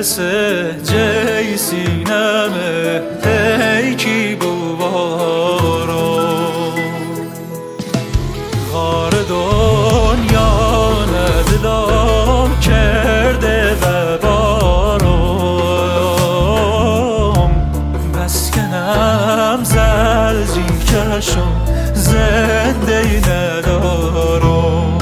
جی سینمه تیکی بوارو غار دنیا ندلم کرده و بارم مسکنم زلزی کشم زنده ای ندارم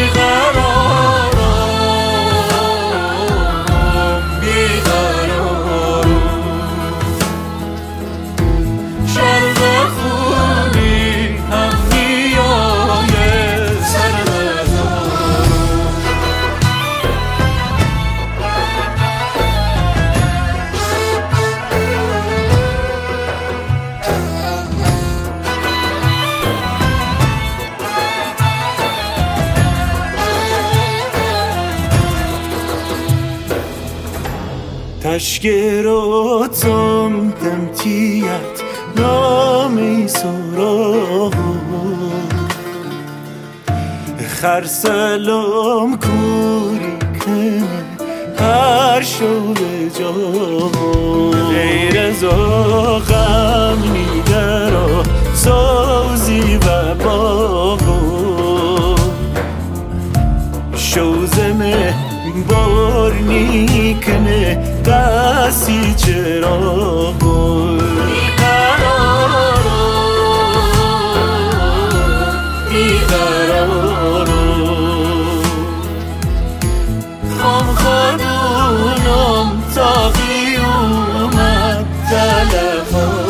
تشکراتم تمتیت نامی سراغ خرسلام کوری کنه هر شب جا غیر زاغم نیگرا سازی و باغو شوزمه بار نیکنه دستی چراغو خام خانونم تا قیومت تلفانم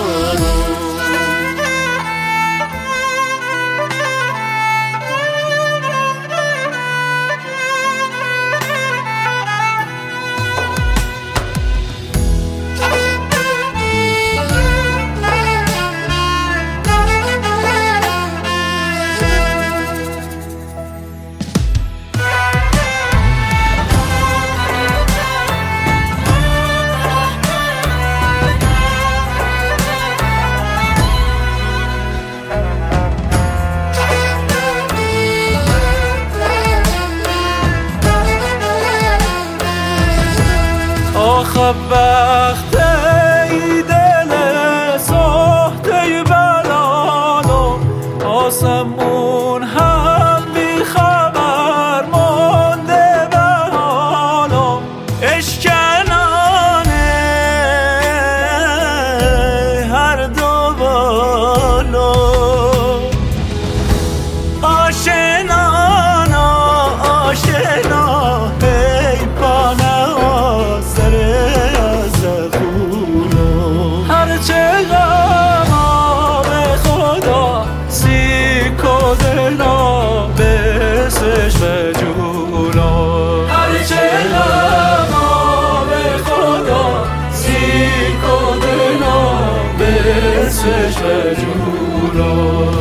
آخه وقتی دل ساخته بلالو آسمون هم بی خبر مانده به حالو اشکنانه هر دو بالو آشنانا آشنا ای پانه هرچه غم به خدا سیکو دلا بسش به جولا هرچه غم به خدا سیکو دلا بسش به جولا